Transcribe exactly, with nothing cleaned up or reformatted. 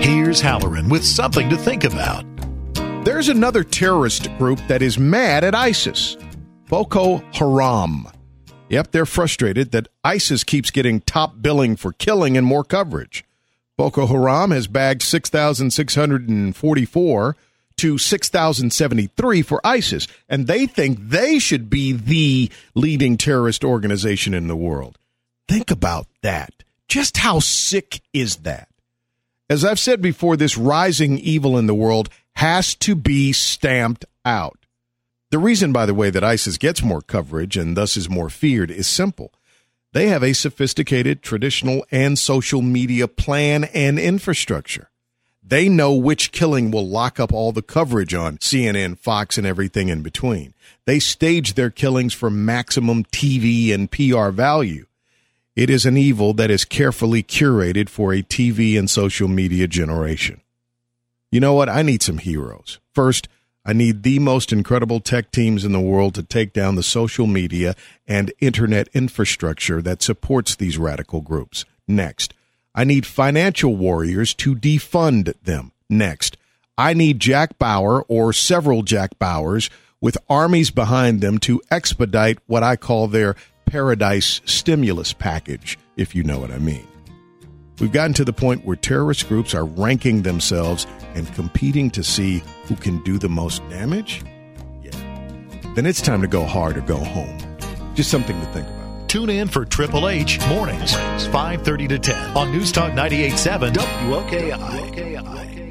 Here's Halloran with something to think about. There's another terrorist group that is mad at ISIS, Boko Haram. Yep, they're frustrated that ISIS keeps getting top billing for killing and more coverage. Boko Haram has bagged six thousand six hundred forty-four to six thousand seventy-three for ISIS, and they think they should be the leading terrorist organization in the world. Think about that. Just how sick is that? As I've said before, this rising evil in the world has to be stamped out. The reason, by the way, that ISIS gets more coverage and thus is more feared is simple. They have a sophisticated traditional and social media plan and infrastructure. They know which killing will lock up all the coverage on C N N, Fox, and everything in between. They stage their killings for maximum T V and P R value. It is an evil that is carefully curated for a T V and social media generation. You know what? I need some heroes. First, I need the most incredible tech teams in the world to take down the social media and internet infrastructure that supports these radical groups. Next, I need financial warriors to defund them. Next, I need Jack Bauer or several Jack Bauers with armies behind them to expedite what I call their paradise stimulus package, if you know what I mean. We've gotten to the point where terrorist groups are ranking themselves and competing to see who can do the most damage? Yeah. Then it's time to go hard or go home. Just something to think about. Tune in for Triple H Mornings, five thirty to ten on News Talk ninety-eight point seven W O K I.